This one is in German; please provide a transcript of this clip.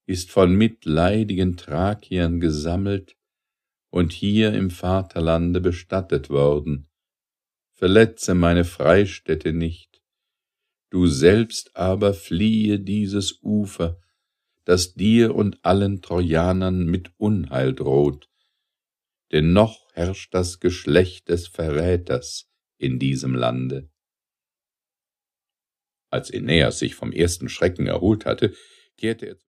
ist von mitleidigen Thrakiern gesammelt und hier im Vaterlande bestattet worden. Verletze meine Freistätte nicht, du selbst aber fliehe dieses Ufer, das dir und allen Trojanern mit Unheil droht, denn noch herrscht das Geschlecht des Verräters in diesem Lande. Als Aeneas sich vom ersten Schrecken erholt hatte, kehrte er